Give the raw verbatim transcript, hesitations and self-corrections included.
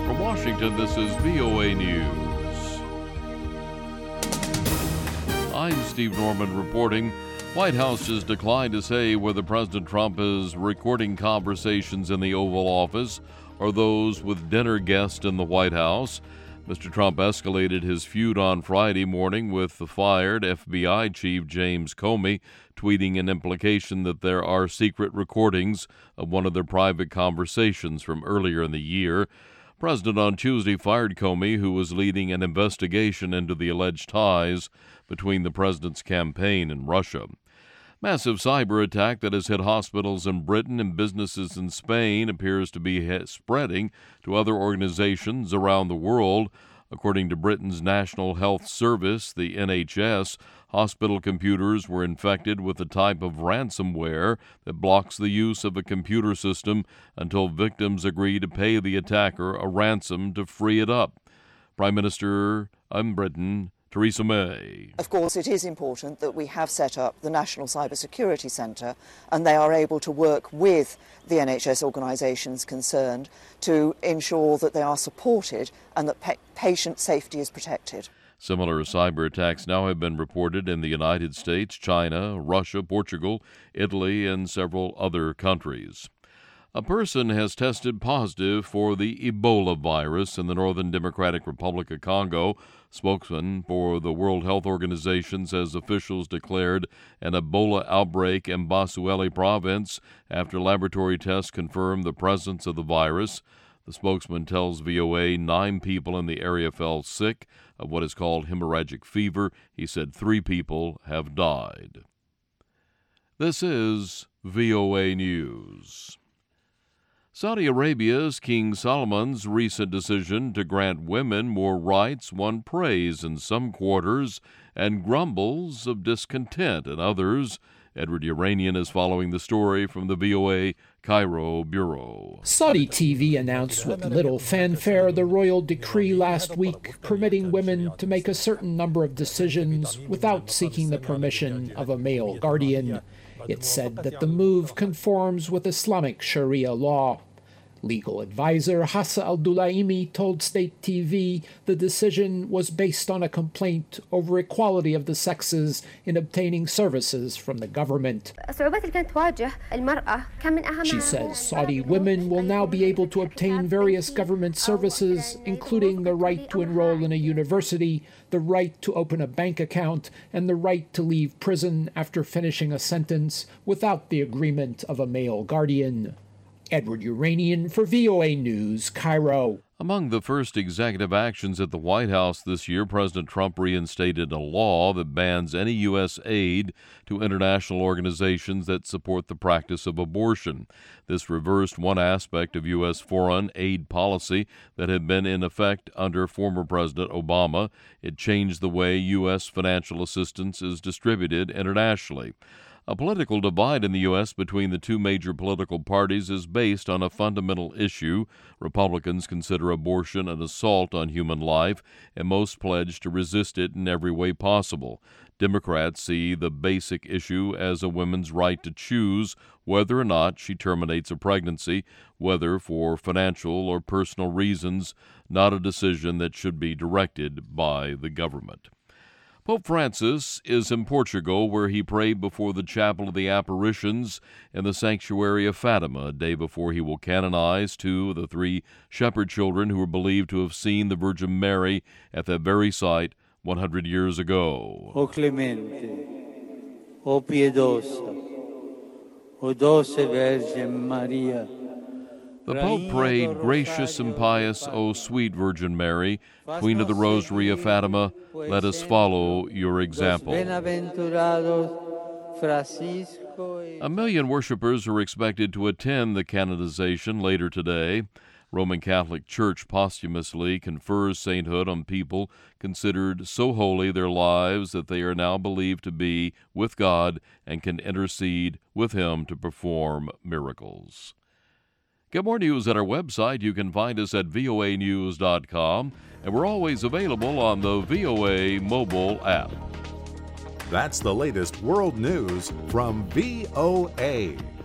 From Washington, this is V O A News. I'm Steve Norman reporting. White House has declined to say whether President Trump is recording conversations in the Oval Office or those with dinner guests in the White House. Mister Trump escalated his feud on Friday morning with the fired F B I chief James Comey, tweeting an implication that there are secret recordings of one of their private conversations from earlier in the year. President on Tuesday fired Comey, who was leading an investigation into the alleged ties between the president's campaign and Russia. Massive cyber attack that has hit hospitals in Britain and businesses in Spain appears to be spreading to other organizations around the world. According to Britain's National Health Service, the N H S, hospital computers were infected with a type of ransomware that blocks the use of a computer system until victims agree to pay the attacker a ransom to free it up. Prime Minister of Britain, Theresa May. Of course, it is important that we have set up the National Cybersecurity Centre and they are able to work with the N H S organisations concerned to ensure that they are supported and that pa- patient safety is protected. Similar cyber attacks now have been reported in the United States, China, Russia, Portugal, Italy, and several other countries. A person has tested positive for the Ebola virus in the Northern Democratic Republic of Congo. Spokesman for the World Health Organization says officials declared an Ebola outbreak in Basuele province after laboratory tests confirmed the presence of the virus. The spokesman tells V O A nine people in the area fell sick of what is called hemorrhagic fever. He said three people have died. This is V O A News. Saudi Arabia's King Solomon's recent decision to grant women more rights won praise in some quarters and grumbles of discontent in others. Edward Uranian is following the story from the V O A Cairo Bureau. Saudi T V announced with little fanfare the royal decree last week permitting women to make a certain number of decisions without seeking the permission of a male guardian. It said that the move conforms with Islamic Sharia law. Legal advisor Hassa al-Dulaimi told State T V the decision was based on a complaint over equality of the sexes in obtaining services from the government. She says Saudi women will now be able to obtain various government services, including the right to enroll in a university, the right to open a bank account, and the right to leave prison after finishing a sentence without the agreement of a male guardian. Edward Uranian for V O A News, Cairo. Among the first executive actions at the White House this year, President Trump reinstated a law that bans any U S aid to international organizations that support the practice of abortion. This reversed one aspect of U S foreign aid policy that had been in effect under former President Obama. It changed the way U S financial assistance is distributed internationally. A political divide in the U S between the two major political parties is based on a fundamental issue. Republicans consider abortion an assault on human life, and most pledge to resist it in every way possible. Democrats see the basic issue as a woman's right to choose whether or not she terminates a pregnancy, whether for financial or personal reasons, not a decision that should be directed by the government. Pope Francis is in Portugal, where he prayed before the Chapel of the Apparitions in the Sanctuary of Fatima, a day before he will canonize two of the three shepherd children who were believed to have seen the Virgin Mary at that very site one hundred years ago. O clemente, o piedosa, o dulce Virgin Maria. The Pope prayed, "Gracious and pious, O sweet Virgin Mary, Queen of the Rosary of Fatima, let us follow your example." A million worshipers are expected to attend the canonization later today. Roman Catholic Church posthumously confers sainthood on people considered so holy their lives that they are now believed to be with God and can intercede with Him to perform miracles. Get more news at our website. You can find us at V O A news dot com, and we're always available on the V O A mobile app. That's the latest world news from V O A.